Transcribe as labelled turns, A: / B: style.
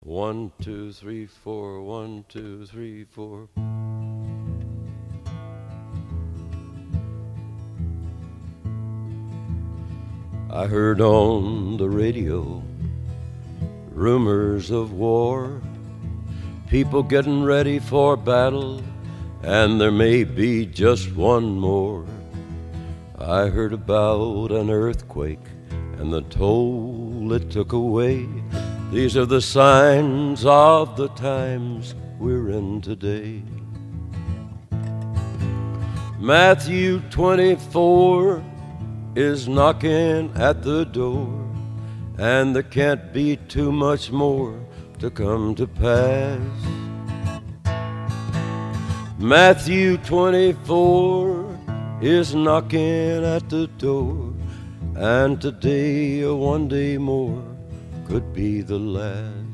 A: 1, 2, 3, 4, 1, 2, 3, 4. I heard on the radio rumors of war, people getting ready for battle, and there may be just one more. I heard about an earthquake and the toll it took away. These are the signs of the times we're in today. Matthew 24 is knocking at the door, and there can't be too much more to come to pass. Matthew 24 is knocking at the door, and today or one day more could be the last.